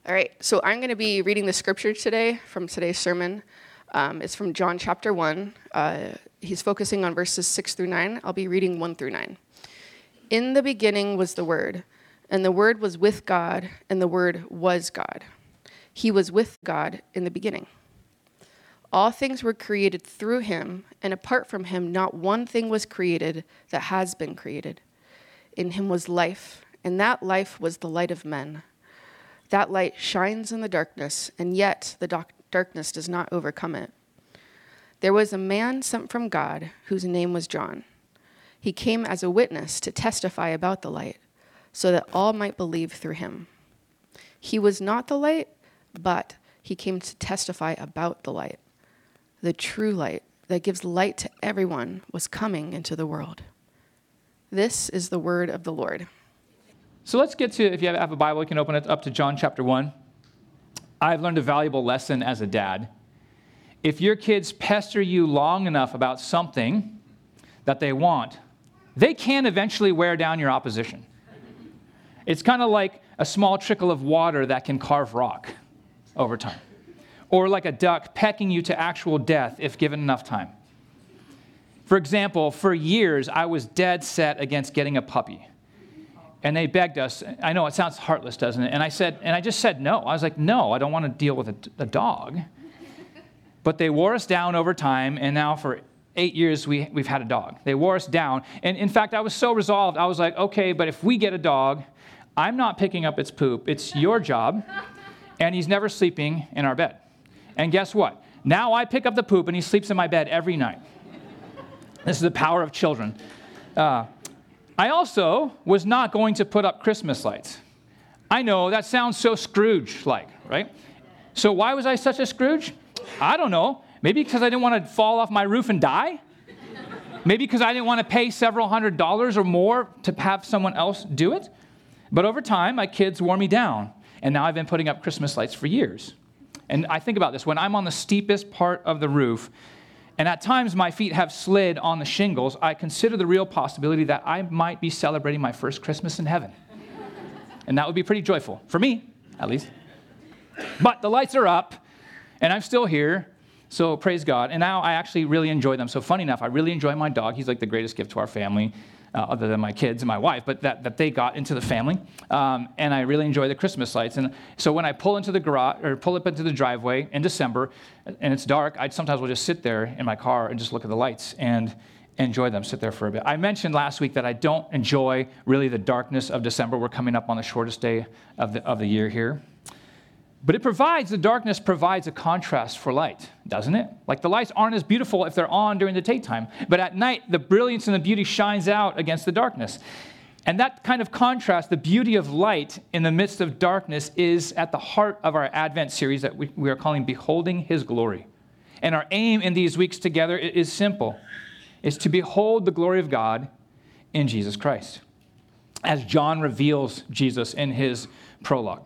All right, so I'm going to be reading the scripture today from today's sermon. It's from John chapter 1. He's focusing on verses 6 through 9. I'll be reading 1 through 9. In the beginning was the Word, and the Word was with God, and the Word was God. He was with God in the beginning. All things were created through him, and apart from him, not one thing was created that has been created. In him was life, and that life was the light of men. That light shines in the darkness, and yet the darkness does not overcome it. There was a man sent from God whose name was John. He came as a witness to testify about the light, so that all might believe through him. He was not the light, but he came to testify about the light. The true light that gives light to everyone was coming into the world. This is the word of the Lord. So let's get to, if you have a Bible, you can open it up to John chapter 1. I've learned a valuable lesson as a dad. If your kids pester you long enough about something that they want, they can eventually wear down your opposition. It's kind of like a small trickle of water that can carve rock over time. Or like a duck pecking you to actual death if given enough time. For example, for years, I was dead set against getting a puppy. And they begged us. I know it sounds heartless, doesn't it? And I just said no. I was like, no, I don't want to deal with a dog. But they wore us down over time, and now for 8 years, we've had a dog. They wore us down. And in fact, I was so resolved. I was like, okay, but if we get a dog, I'm not picking up its poop. It's your job. And he's never sleeping in our bed. And guess what? Now I pick up the poop, and he sleeps in my bed every night. This is the power of children. I also was not going to put up Christmas lights. I know, that sounds so Scrooge-like, right? So why was I such a Scrooge? I don't know. Maybe because I didn't want to fall off my roof and die? Maybe because I didn't want to pay several $100s or more to have someone else do it? But over time, my kids wore me down, and now I've been putting up Christmas lights for years. And I think about this. When I'm on the steepest part of the roof, and at times my feet have slid on the shingles, I consider the real possibility that I might be celebrating my first Christmas in heaven. And that would be pretty joyful, for me, at least. But the lights are up, and I'm still here, so praise God. And now I actually really enjoy them. So funny enough, I really enjoy my dog. He's like the greatest gift to our family, other than my kids and my wife, but that they got into the family. And I really enjoy the Christmas lights. And so when I pull into the garage or pull up into the driveway in December and it's dark, I sometimes will just sit there in my car and just look at the lights and enjoy them, sit there for a bit. I mentioned last week that I don't enjoy really the darkness of December. We're coming up on the shortest day of the year here. But the darkness provides a contrast for light, doesn't it? Like the lights aren't as beautiful if they're on during the daytime, but at night, the brilliance and the beauty shines out against the darkness. And that kind of contrast, the beauty of light in the midst of darkness, is at the heart of our Advent series that we are calling Beholding His Glory. And our aim in these weeks together is simple. It's to behold the glory of God in Jesus Christ, as John reveals Jesus in his prologue.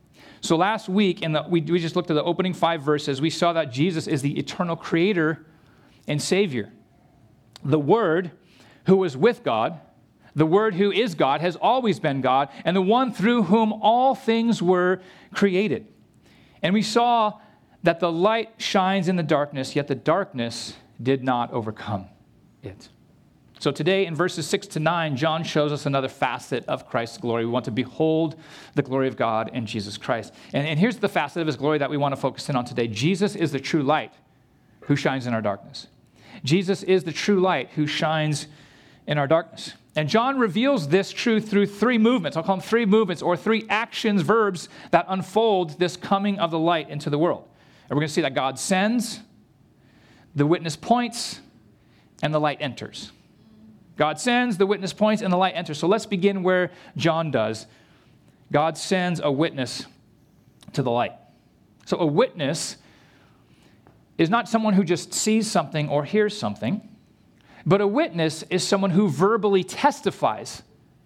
So last week, we just looked at the opening 5 verses. We saw that Jesus is the eternal creator and Savior. The Word who was with God, the Word who is God, has always been God, and the one through whom all things were created. And we saw that the light shines in the darkness, yet the darkness did not overcome it. So today in verses 6 to 9, John shows us another facet of Christ's glory. We want to behold the glory of God in Jesus Christ. And here's the facet of his glory that we want to focus in on today. Jesus is the true light who shines in our darkness. Jesus is the true light who shines in our darkness. And John reveals this truth through 3 movements. I'll call them 3 movements or 3 actions, verbs that unfold this coming of the light into the world. And we're going to see that God sends, the witness points, and the light enters. God sends, the witness points, and the light enters. So let's begin where John does. God sends a witness to the light. So a witness is not someone who just sees something or hears something, but a witness is someone who verbally testifies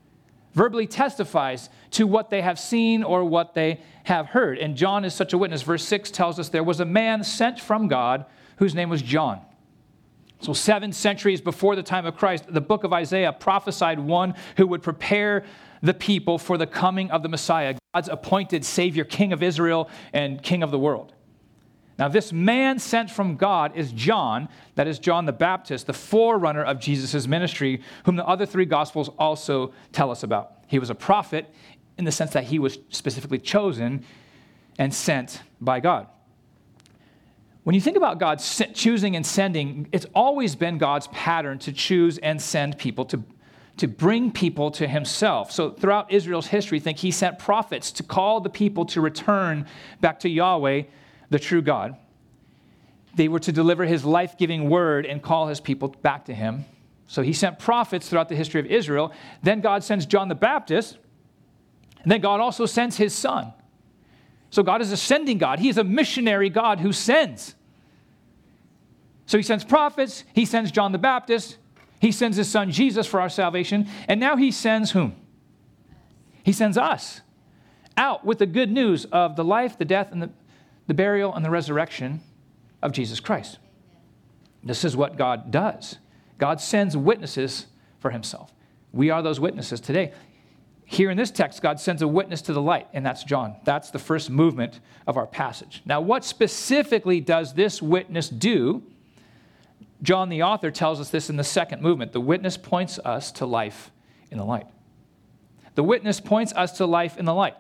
to what they have seen or what they have heard. And John is such a witness. Verse 6 tells us there was a man sent from God whose name was John. So 7 centuries before the time of Christ, the book of Isaiah prophesied one who would prepare the people for the coming of the Messiah, God's appointed Savior, King of Israel and King of the world. Now, this man sent from God is John, that is John the Baptist, the forerunner of Jesus' ministry, whom the other three Gospels also tell us about. He was a prophet in the sense that he was specifically chosen and sent by God. When you think about God choosing and sending, it's always been God's pattern to choose and send people, to bring people to himself. So throughout Israel's history, think he sent prophets to call the people to return back to Yahweh, the true God. They were to deliver his life-giving word and call his people back to him. So he sent prophets throughout the history of Israel. Then God sends John the Baptist. And then God also sends his son. So God is a sending God. He is a missionary God who sends. So he sends prophets. He sends John the Baptist. He sends his son Jesus for our salvation. And now he sends whom? He sends us out with the good news of the life, the death, and the burial and the resurrection of Jesus Christ. This is what God does. God sends witnesses for himself. We are those witnesses today. Here in this text, God sends a witness to the light, and that's John. That's the first movement of our passage. Now, what specifically does this witness do? John, the author, tells us this in the second movement. The witness points us to life in the light. The witness points us to life in the light.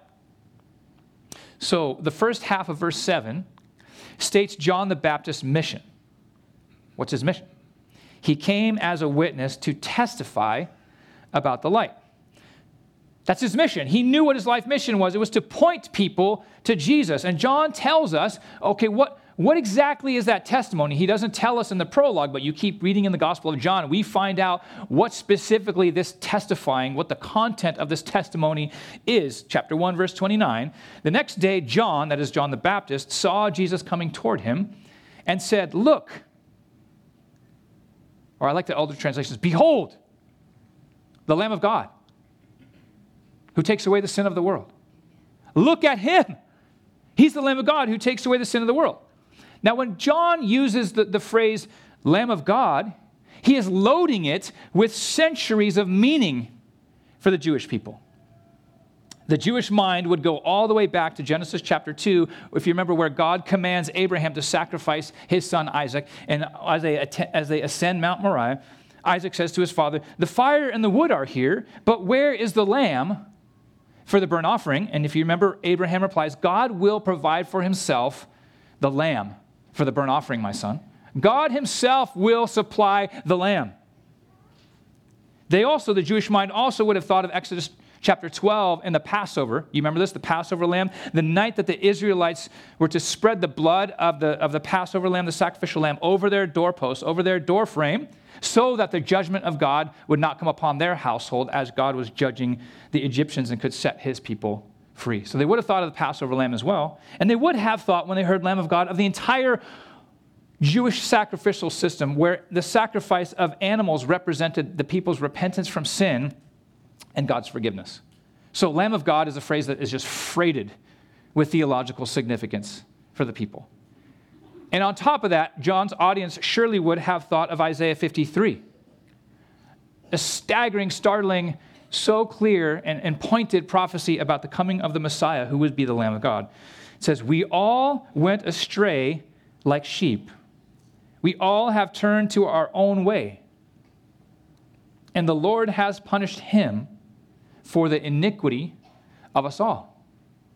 So the first half of verse 7 states John the Baptist's mission. What's his mission? He came as a witness to testify about the light. That's his mission. He knew what his life mission was. It was to point people to Jesus. And John tells us, okay, what exactly is that testimony? He doesn't tell us in the prologue, but you keep reading in the Gospel of John, we find out what specifically this testifying, what the content of this testimony is. Chapter 1, verse 29. The next day, John, that is John the Baptist, saw Jesus coming toward him and said, look, or I like the older translations, behold, the Lamb of God, who takes away the sin of the world. Look at him. He's the Lamb of God who takes away the sin of the world. Now, when John uses the phrase Lamb of God, he is loading it with centuries of meaning for the Jewish people. The Jewish mind would go all the way back to Genesis chapter 2, if you remember, where God commands Abraham to sacrifice his son Isaac. And as they ascend Mount Moriah, Isaac says to his father, the fire and the wood are here, but where is the lamb for the burnt offering? And if you remember, Abraham replies, God will provide for himself the lamb for the burnt offering, my son. God himself will supply the lamb. The Jewish mind also would have thought of Exodus chapter 12 and the Passover. You remember this, the Passover lamb? The night that the Israelites were to spread the blood of the Passover lamb, the sacrificial lamb, over their doorposts, over their doorframe, so that the judgment of God would not come upon their household as God was judging the Egyptians and could set his people free. So they would have thought of the Passover lamb as well. And they would have thought, when they heard Lamb of God, of the entire Jewish sacrificial system, where the sacrifice of animals represented the people's repentance from sin and God's forgiveness. So Lamb of God is a phrase that is just freighted with theological significance for the people. And on top of that, John's audience surely would have thought of Isaiah 53. A staggering, startling, so clear and pointed prophecy about the coming of the Messiah, who would be the Lamb of God. It says, we all went astray like sheep. We all have turned to our own way. And the Lord has punished him for the iniquity of us all.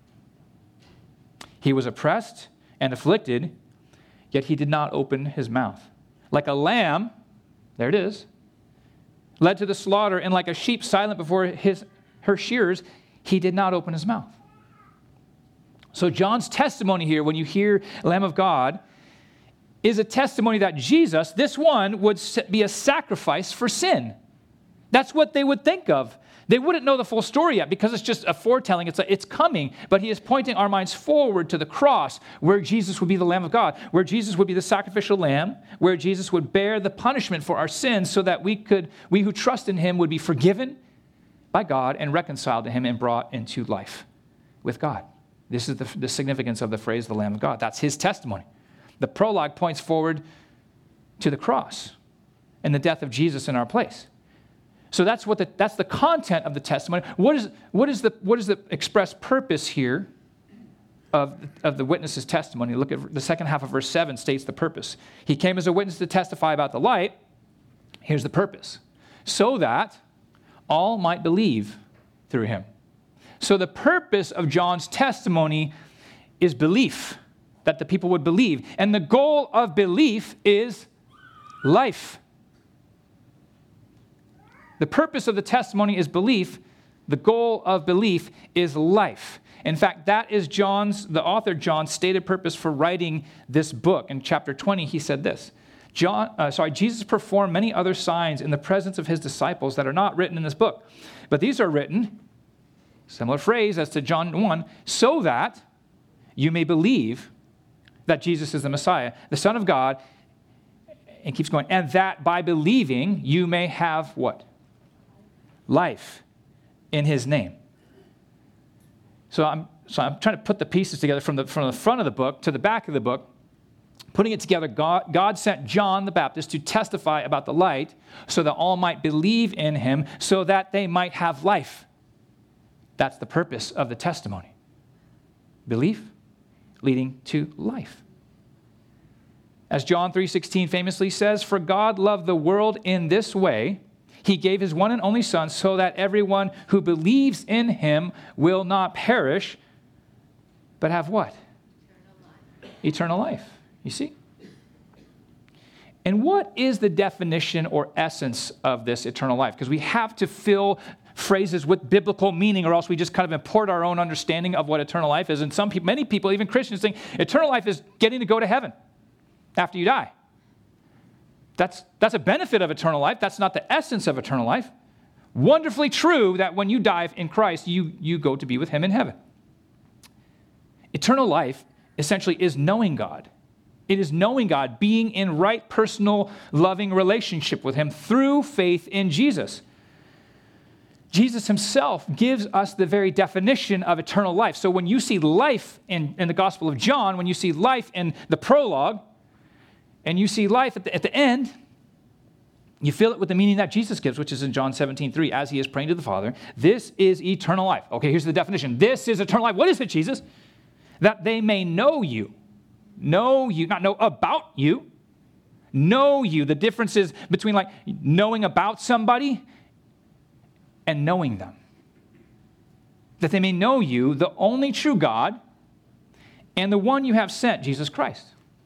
He was oppressed and afflicted, yet he did not open his mouth. Like a lamb, there it is, led to the slaughter, and like a sheep silent before her shearers, he did not open his mouth. So John's testimony here, when you hear Lamb of God, is a testimony that Jesus, this one, would be a sacrifice for sin. That's what they would think of. They wouldn't know the full story yet because it's just a foretelling. It's coming, but he is pointing our minds forward to the cross, where Jesus would be the Lamb of God, where Jesus would be the sacrificial lamb, where Jesus would bear the punishment for our sins so that we who trust in him would be forgiven by God and reconciled to him and brought into life with God. This is the significance of the phrase, the Lamb of God. That's his testimony. The prologue points forward to the cross and the death of Jesus in our place. So that's the content of the testimony. What is the express purpose here of the witness's testimony? Look at the second half of verse 7 states the purpose. He came as a witness to testify about the light. Here's the purpose. So that all might believe through him. So the purpose of John's testimony is belief, that the people would believe. And the goal of belief is life. The purpose of the testimony is belief. The goal of belief is life. In fact, that is the author John's stated purpose for writing this book. In chapter 20, he said this. Jesus performed many other signs in the presence of his disciples that are not written in this book. But these are written, similar phrase as to John 1, so that you may believe that Jesus is the Messiah, the Son of God, and keeps going, and that by believing you may have what? Life in his name. So I'm trying to put the pieces together from the front of the book to the back of the book. Putting it together, God sent John the Baptist to testify about the light so that all might believe in him so that they might have life. That's the purpose of the testimony. Belief leading to life. As John 3:16 famously says, "For God loved the world in this way, he gave his one and only Son so that everyone who believes in him will not perish, but have what? Eternal life. You see? And what is the definition or essence of this eternal life? Because we have to fill phrases with biblical meaning, or else we just kind of import our own understanding of what eternal life is. And many people, even Christians, think eternal life is getting to go to heaven after you die. That's a benefit of eternal life. That's not the essence of eternal life. Wonderfully true that when you die in Christ, you go to be with him in heaven. Eternal life essentially is knowing God. It is knowing God, being in right, personal, loving relationship with him through faith in Jesus. Jesus himself gives us the very definition of eternal life. So when you see life in the Gospel of John, when you see life in the prologue, and you see life at the end, you fill it with the meaning that Jesus gives, which is in John 17:3, as he is praying to the Father. This is eternal life. Okay, here's the definition. This is eternal life. What is it, Jesus? That they may know you, not know about you, know you. The difference is between like knowing about somebody and knowing them. That they may know you, the only true God, and the one you have sent, Jesus Christ.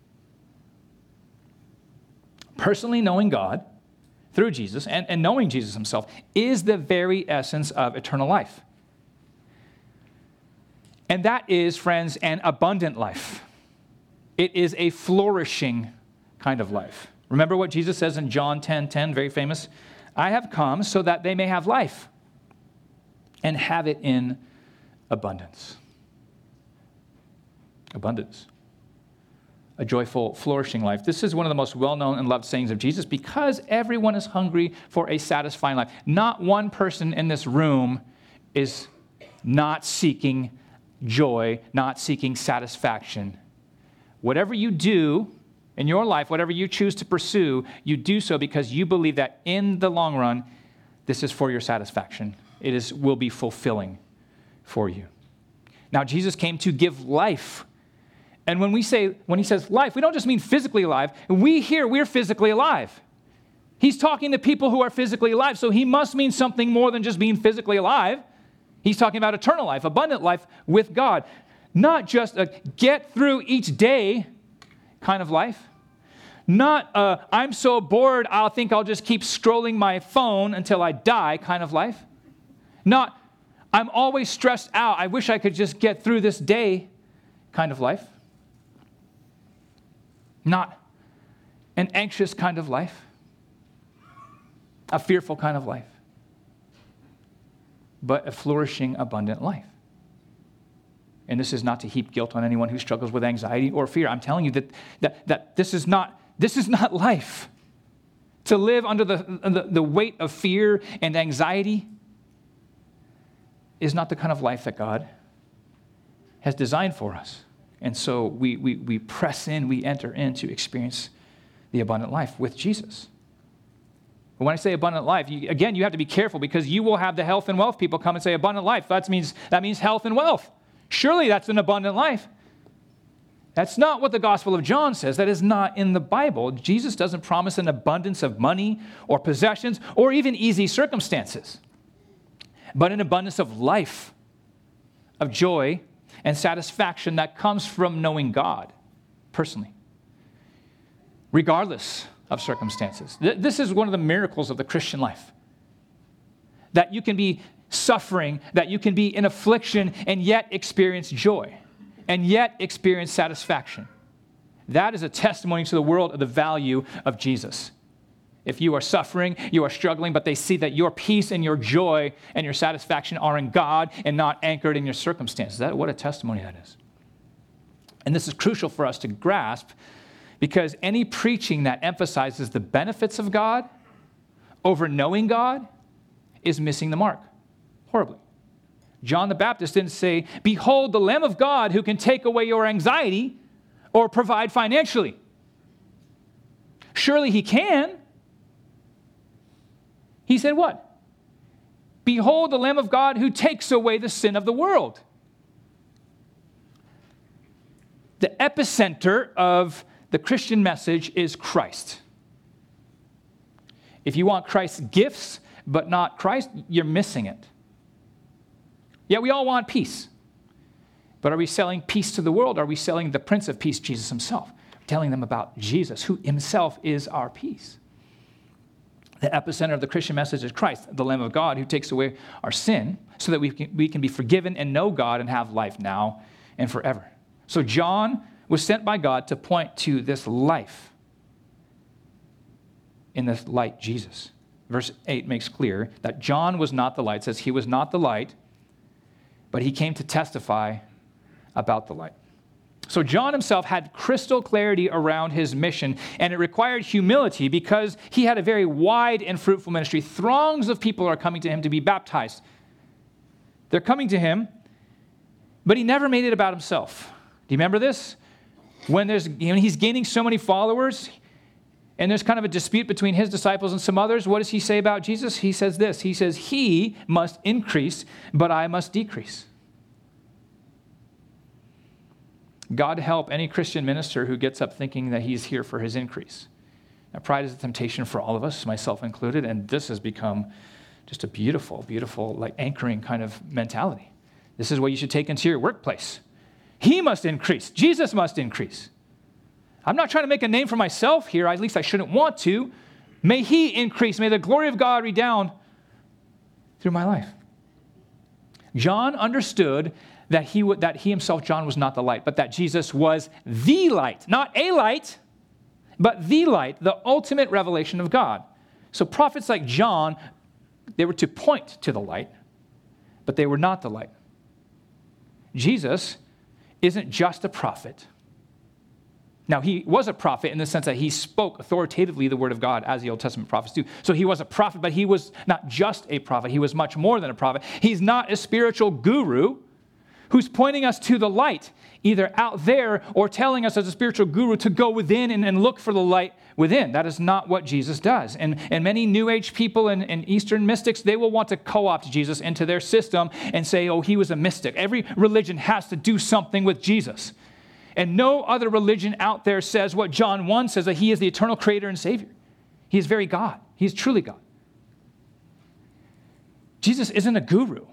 Personally knowing God through Jesus and knowing Jesus himself is the very essence of eternal life. And that is, friends, an abundant life. It is a flourishing kind of life. Remember what Jesus says in John 10:10, very famous? I have come so that they may have life and have it in abundance. Abundance. A joyful, flourishing life. This is one of the most well-known and loved sayings of Jesus because everyone is hungry for a satisfying life. Not one person in this room is not seeking joy, not seeking satisfaction. Whatever you do in your life, whatever you choose to pursue, you do so because you believe that in the long run, this is for your satisfaction. Will be fulfilling for you. Now, Jesus came to give life. And when he says life, we don't just mean physically alive. We're physically alive. He's talking to people who are physically alive, so he must mean something more than just being physically alive. He's talking about eternal life, abundant life with God. Not just a get through each day kind of life. Not I'm so bored, I'll just keep scrolling my phone until I die kind of life. Not I'm always stressed out, I wish I could just get through this day kind of life. Not an anxious kind of life, a fearful kind of life, but a flourishing, abundant life. And this is not to heap guilt on anyone who struggles with anxiety or fear. I'm telling you that this is not life. To live under the weight of fear and anxiety is not the kind of life that God has designed for us. And so we press in, we enter in to experience the abundant life with Jesus. But when I say abundant life, again, you have to be careful because you will have the health and wealth people come and say abundant life. That means health and wealth. Surely that's an abundant life. That's not what the Gospel of John says. That is not in the Bible. Jesus doesn't promise an abundance of money or possessions or even easy circumstances, but an abundance of life, of joy and satisfaction that comes from knowing God personally, regardless of circumstances. This is one of the miracles of the Christian life, that you can be suffering, that you can be in affliction and yet experience joy, and yet experience satisfaction. That is a testimony to the world of the value of Jesus. If you are suffering, you are struggling, but they see that your peace and your joy and your satisfaction are in God and not anchored in your circumstances. What a testimony that is. And this is crucial for us to grasp, because any preaching that emphasizes the benefits of God over knowing God is missing the mark horribly. John the Baptist didn't say, "Behold the Lamb of God who can take away your anxiety or provide financially." Surely he can. He said what? "Behold the Lamb of God who takes away the sin of the world." The epicenter of the Christian message is Christ. If you want Christ's gifts but not Christ, you're missing it. Yeah, we all want peace. But are we selling peace to the world? Are we selling the Prince of Peace, Jesus himself? Telling them about Jesus, who himself is our peace. The epicenter of the Christian message is Christ, the Lamb of God, who takes away our sin so that we can be forgiven and know God and have life now and forever. So John was sent by God to point to this life in this light, Jesus. Verse 8 makes clear that John was not the light. It says he was not the light, but he came to testify about the light. So John himself had crystal clarity around his mission, and it required humility because he had a very wide and fruitful ministry. Throngs of people are coming to him to be baptized. They're coming to him, but he never made it about himself. Do you remember this? When he's gaining so many followers, and there's kind of a dispute between his disciples and some others, what does he say about Jesus? He says this. He says, "He must increase, but I must decrease." God help any Christian minister who gets up thinking that he's here for his increase. Now, pride is a temptation for all of us, myself included, and this has become just a beautiful, beautiful, like anchoring kind of mentality. This is what you should take into your workplace. He must increase. Jesus must increase. I'm not trying to make a name for myself here. At least I shouldn't want to. May he increase. May the glory of God redound through my life. John understood that he himself, John, was not the light, but that Jesus was the light. Not a light, but the light, the ultimate revelation of God. So prophets like John, they were to point to the light, but they were not the light. Jesus isn't just a prophet. Now, he was a prophet in the sense that he spoke authoritatively the word of God as the Old Testament prophets do. So he was a prophet, but he was not just a prophet. He was much more than a prophet. He's not a spiritual guru who's pointing us to the light, either out there or telling us as a spiritual guru to go within and look for the light within. That is not what Jesus does. And many New Age people and Eastern mystics, they will want to co-opt Jesus into their system and say, oh, he was a mystic. Every religion has to do something with Jesus. And no other religion out there says what John 1 says, that he is the eternal creator and savior. He is very God. He is truly God. Jesus isn't a guru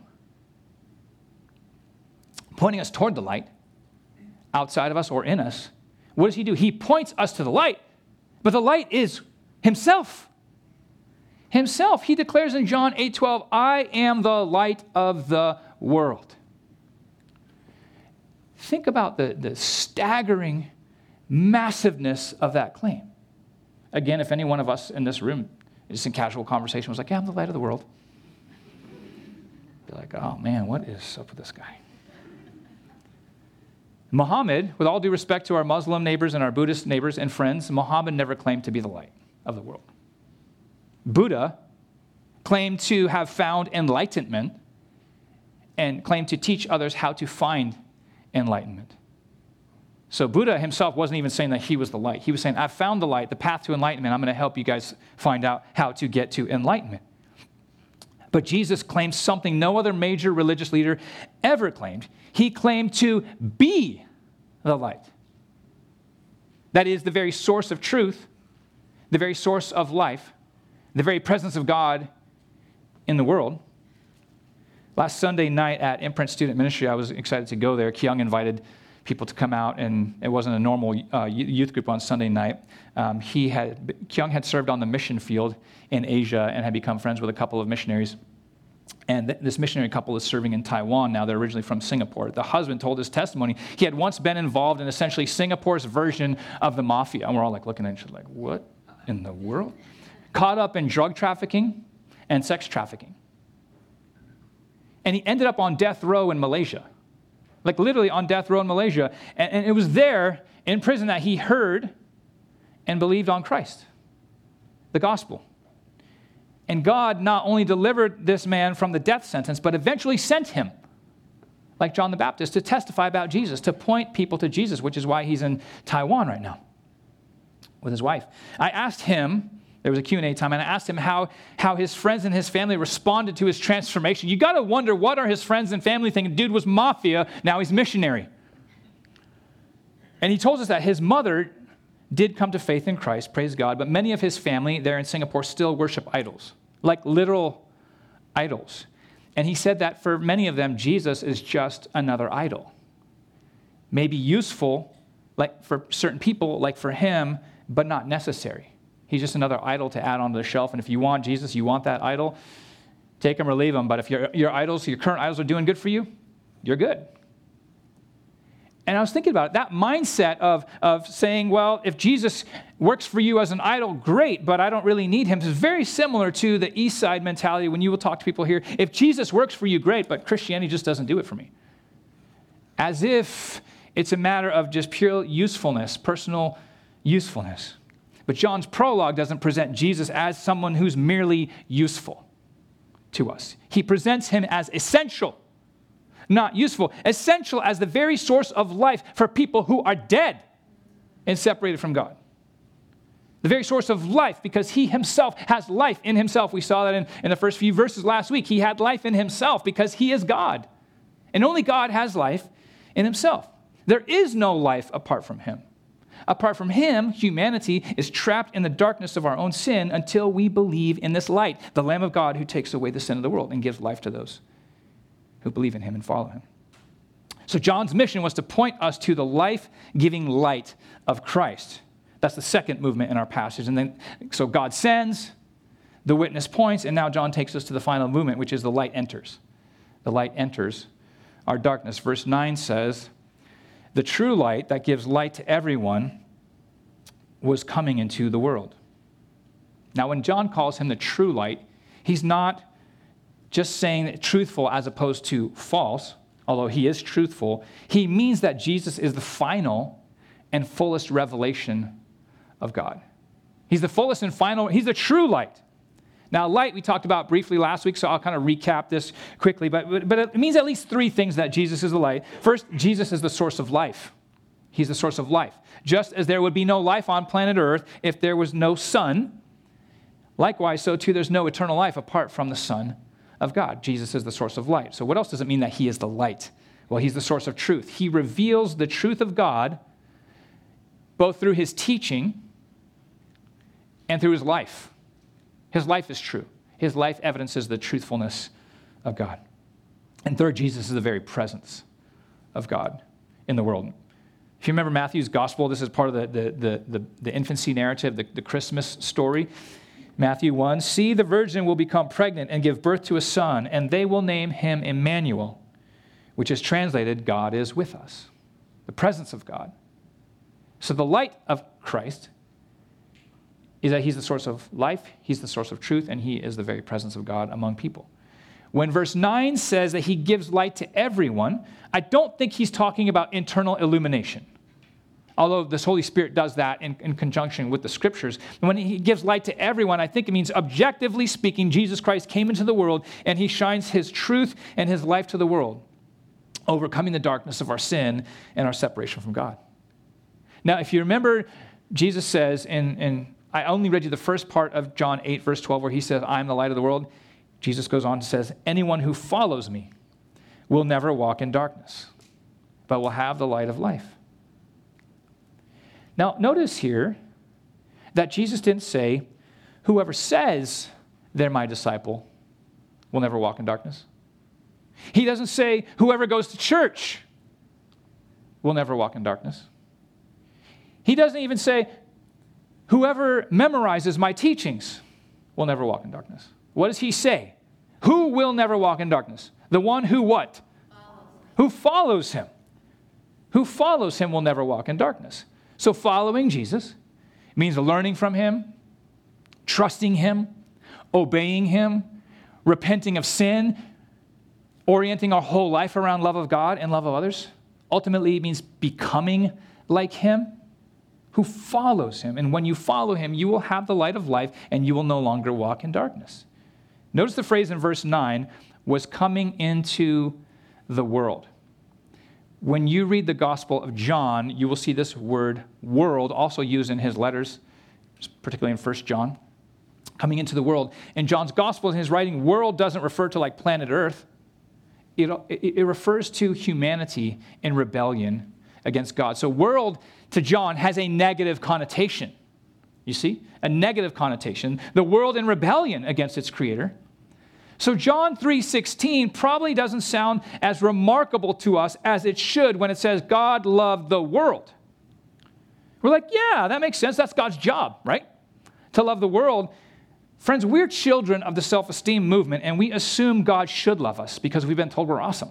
pointing us toward the light, outside of us or in us. What does he do? He points us to the light, but the light is himself. Himself. He declares in John 8:12, I am the light of the world. Think about the staggering massiveness of that claim. Again, if any one of us in this room, just in casual conversation, was like, yeah, I'm the light of the world. Be like, oh man, what is up with this guy? Muhammad, with all due respect to our Muslim neighbors and our Buddhist neighbors and friends, Muhammad never claimed to be the light of the world. Buddha claimed to have found enlightenment and claimed to teach others how to find enlightenment. So Buddha himself wasn't even saying that he was the light. He was saying, I've found the light, the path to enlightenment. I'm going to help you guys find out how to get to enlightenment. But Jesus claimed something no other major religious leader ever claimed. He claimed to be the light. That is the very source of truth, the very source of life, the very presence of God in the world. Last Sunday night at Imprint Student Ministry, I was excited to go there. Kyung invited people to come out, and it wasn't a normal youth group on Sunday night. Kyung had served on the mission field in Asia and had become friends with a couple of missionaries. And this missionary couple is serving in Taiwan now. They're originally from Singapore. The husband told his testimony. He had once been involved in essentially Singapore's version of the mafia. And we're all like looking at each other like, what in the world? Caught up in drug trafficking and sex trafficking. And he ended up on death row in Malaysia. Like literally on death row in Malaysia. And it was there in prison that he heard and believed on Christ, the gospel. And God not only delivered this man from the death sentence, but eventually sent him, like John the Baptist, to testify about Jesus, to point people to Jesus, which is why he's in Taiwan right now with his wife. I asked him, there was a Q&A time, and I asked him how his friends and his family responded to his transformation. You got to wonder, what are his friends and family thinking? Dude was mafia, now he's missionary. And he told us that his mother did come to faith in Christ, praise God, but many of his family there in Singapore still worship idols, like literal idols. And he said that for many of them, Jesus is just another idol. Maybe useful, like for certain people, like for him, but not necessary. He's just another idol to add onto the shelf. And if you want Jesus, you want that idol, take him or leave him. But if your current idols are doing good for you, you're good. And I was thinking about it, that mindset of saying, well, if Jesus works for you as an idol, great, but I don't really need him, is very similar to the East Side mentality when you will talk to people here. If Jesus works for you, great, but Christianity just doesn't do it for me. As if it's a matter of just pure usefulness, personal usefulness. But John's prologue doesn't present Jesus as someone who's merely useful to us. He presents him as essential. Not useful, essential as the very source of life for people who are dead and separated from God. The very source of life, because he himself has life in himself. We saw that in the first few verses last week. He had life in himself because he is God. And only God has life in himself. There is no life apart from him. Apart from him, humanity is trapped in the darkness of our own sin until we believe in this light, the Lamb of God who takes away the sin of the world and gives life to those who believe in him and follow him. So John's mission was to point us to the life-giving light of Christ. That's the second movement in our passage. And then, so God sends, the witness points, and now John takes us to the final movement, which is the light enters. The light enters our darkness. Verse 9 says, the true light that gives light to everyone was coming into the world. Now, when John calls him the true light, he's not just saying truthful as opposed to false, although he is truthful. He means that Jesus is the final and fullest revelation of God. He's the fullest and final, he's the true light. Now, light we talked about briefly last week, so I'll kind of recap this quickly, but it means at least three things that Jesus is the light. First, Jesus is the source of life. He's the source of life. Just as there would be no life on planet Earth if there was no sun, likewise, so too there's no eternal life apart from the Son of God. Jesus is the source of light. So what else does it mean that he is the light? Well, he's the source of truth. He reveals the truth of God both through his teaching and through his life. His life is true. His life evidences the truthfulness of God. And third, Jesus is the very presence of God in the world. If you remember Matthew's gospel, this is part of the infancy narrative, the Christmas story. Matthew 1, see, the virgin will become pregnant and give birth to a son, and they will name him Emmanuel, which is translated, God is with us, the presence of God. So the light of Christ is that he's the source of life, he's the source of truth, and he is the very presence of God among people. When verse 9 says that he gives light to everyone, I don't think he's talking about internal illumination. Although this Holy Spirit does that in conjunction with the Scriptures. And when he gives light to everyone, I think it means, objectively speaking, Jesus Christ came into the world and he shines his truth and his life to the world, overcoming the darkness of our sin and our separation from God. Now, if you remember, Jesus says, and I only read you the first part of John 8, verse 12, where he says, I am the light of the world. Jesus goes on and says, anyone who follows me will never walk in darkness, but will have the light of life. Now, notice here that Jesus didn't say, whoever says they're my disciple will never walk in darkness. He doesn't say, whoever goes to church will never walk in darkness. He doesn't even say, whoever memorizes my teachings will never walk in darkness. What does he say? Who will never walk in darkness? The one who what? Who follows him. Who follows him will never walk in darkness. So following Jesus means learning from him, trusting him, obeying him, repenting of sin, orienting our whole life around love of God and love of others. Ultimately, it means becoming like him. Who follows him. And when you follow him, you will have the light of life and you will no longer walk in darkness. Notice the phrase in verse 9 was coming into the world. When you read the Gospel of John, you will see this word world also used in his letters, particularly in 1 John, coming into the world. In John's Gospel, in his writing, world doesn't refer to like planet Earth. It refers to humanity in rebellion against God. So world to John has a negative connotation. You see? A negative connotation. The world in rebellion against its creator. So John 3:16 probably doesn't sound as remarkable to us as it should when it says God loved the world. We're like, yeah, that makes sense. That's God's job, right? To love the world. Friends, we're children of the self-esteem movement, and we assume God should love us because we've been told we're awesome.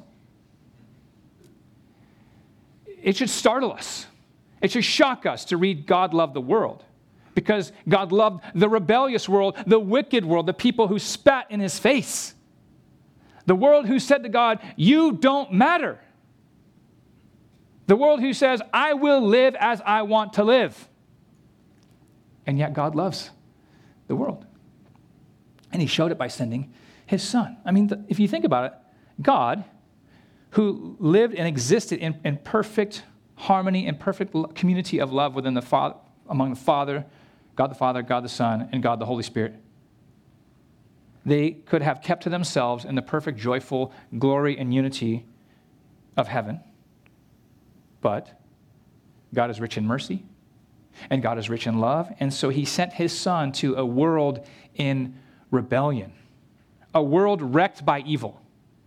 It should startle us. It should shock us to read God loved the world because God loved the rebellious world, the wicked world, the people who spat in his face, the world who said to God, you don't matter. The world who says, I will live as I want to live. And yet God loves the world. And he showed it by sending his son. I mean, if you think about it, God, who lived and existed in perfect harmony and perfect community of love within the Father, among the Father, God the Son, and God the Holy Spirit. They could have kept to themselves in the perfect, joyful glory and unity of heaven. But God is rich in mercy, and God is rich in love, and so he sent his Son to a world in rebellion, a world wrecked by evil.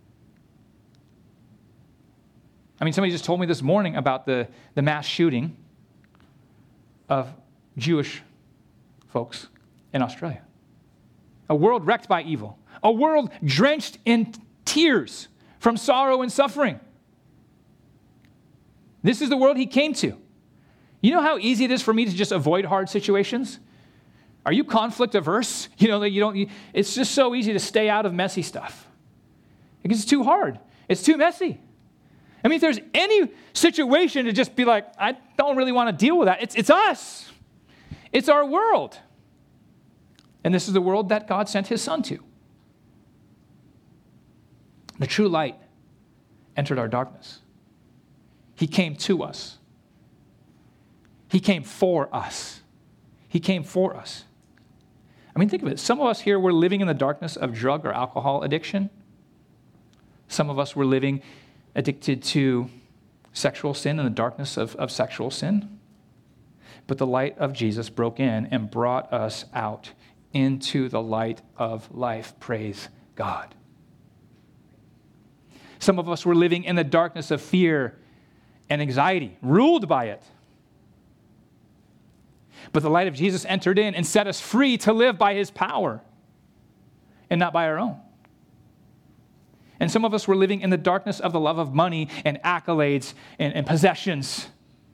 I mean, somebody just told me this morning about the mass shooting of Jewish folks in Australia. A world wrecked by evil. A world drenched in tears from sorrow and suffering. This is the world he came to. You know how easy it is for me to just avoid hard situations? Are you conflict averse? You know, that it's just so easy to stay out of messy stuff. Because it's too hard. It's too messy. I mean, if there's any situation to just be like, I don't really want to deal with that, it's us. It's our world. And this is the world that God sent his Son to. The true light entered our darkness. He came to us. He came for us. He came for us. I mean, think of it. Some of us here were living in the darkness of drug or alcohol addiction. Some of us were living addicted to sexual sin in the darkness of sexual sin. But the light of Jesus broke in and brought us out into the light of life. Praise God. Some of us were living in the darkness of fear and anxiety, ruled by it. But the light of Jesus entered in and set us free to live by his power and not by our own. And some of us were living in the darkness of the love of money and accolades and possessions.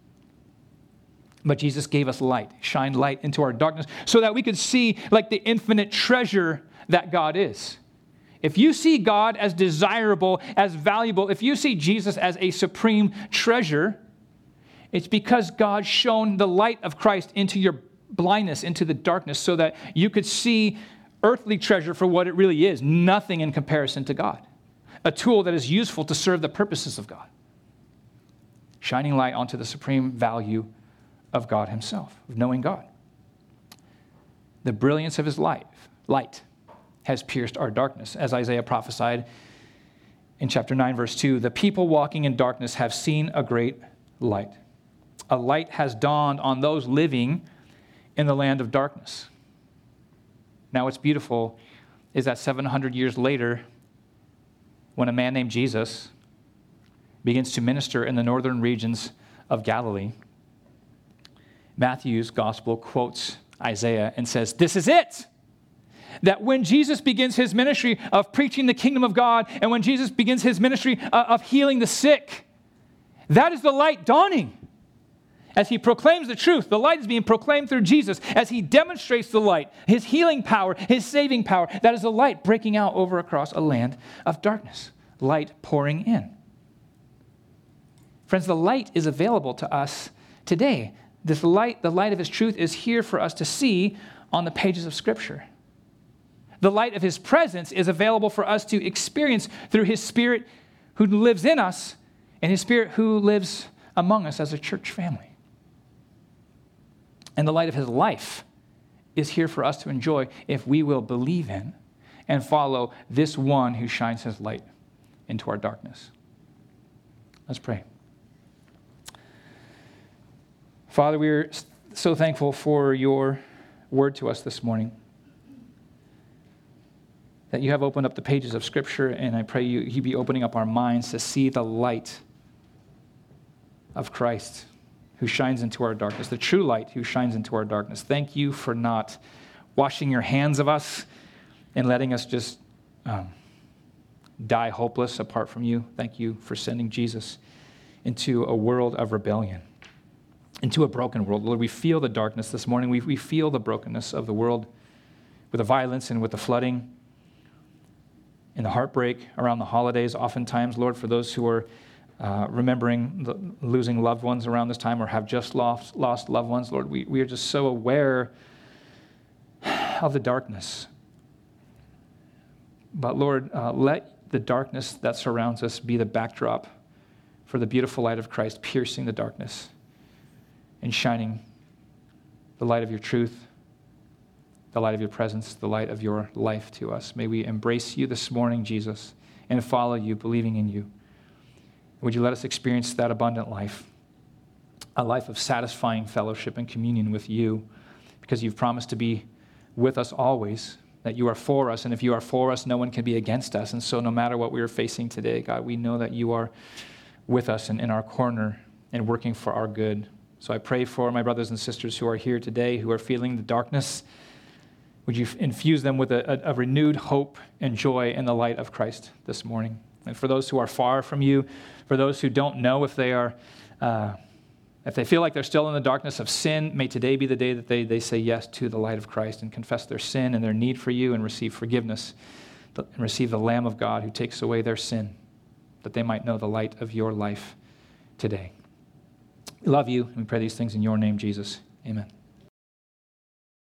But Jesus gave us light, shined light into our darkness so that we could see like the infinite treasure that God is. If you see God as desirable, as valuable, if you see Jesus as a supreme treasure, it's because God shone the light of Christ into your blindness, into the darkness, so that you could see earthly treasure for what it really is, nothing in comparison to God. A tool that is useful to serve the purposes of God. Shining light onto the supreme value of God himself, of knowing God. The brilliance of his light has pierced our darkness. As Isaiah prophesied in chapter 9, verse 2, the people walking in darkness have seen a great light. A light has dawned on those living in the land of darkness. Now, what's beautiful is that 700 years later, when a man named Jesus begins to minister in the northern regions of Galilee, Matthew's gospel quotes Isaiah and says, this is it. That when Jesus begins his ministry of preaching the kingdom of God, and when Jesus begins his ministry of healing the sick, that is the light dawning. As he proclaims the truth, the light is being proclaimed through Jesus. As he demonstrates the light, his healing power, his saving power, that is the light breaking out over across a land of darkness. Light pouring in. Friends, the light is available to us today. This light, the light of his truth, is here for us to see on the pages of Scripture. The light of his presence is available for us to experience through his Spirit who lives in us and his Spirit who lives among us as a church family. And the light of his life is here for us to enjoy if we will believe in and follow this one who shines his light into our darkness. Let's pray. Father, we are so thankful for your word to us this morning, that you have opened up the pages of Scripture, and I pray you be opening up our minds to see the light of Christ who shines into our darkness, the true light who shines into our darkness. Thank you for not washing your hands of us and letting us just die hopeless apart from you. Thank you for sending Jesus into a world of rebellion, into a broken world. Lord, we feel the darkness this morning. We feel the brokenness of the world with the violence and with the flooding and the heartbreak around the holidays. Oftentimes, Lord, for those who are remembering losing loved ones around this time or have just lost loved ones, Lord, we are just so aware of the darkness. But Lord, let the darkness that surrounds us be the backdrop for the beautiful light of Christ piercing the darkness and shining the light of your truth, the light of your presence, the light of your life to us. May we embrace you this morning, Jesus, and follow you, believing in you. Would you let us experience that abundant life, a life of satisfying fellowship and communion with you, because you've promised to be with us always, that you are for us, and if you are for us, no one can be against us. And so no matter what we are facing today, God, we know that you are with us and in our corner and working for our good. So I pray for my brothers and sisters who are here today, who are feeling the darkness. Would you infuse them with a renewed hope and joy in the light of Christ this morning? And for those who are far from you, for those who don't know if they are, if they feel like they're still in the darkness of sin, may today be the day that they say yes to the light of Christ and confess their sin and their need for you and receive forgiveness and receive the Lamb of God who takes away their sin, that they might know the light of your life today. We love you, and we pray these things in your name, Jesus. Amen.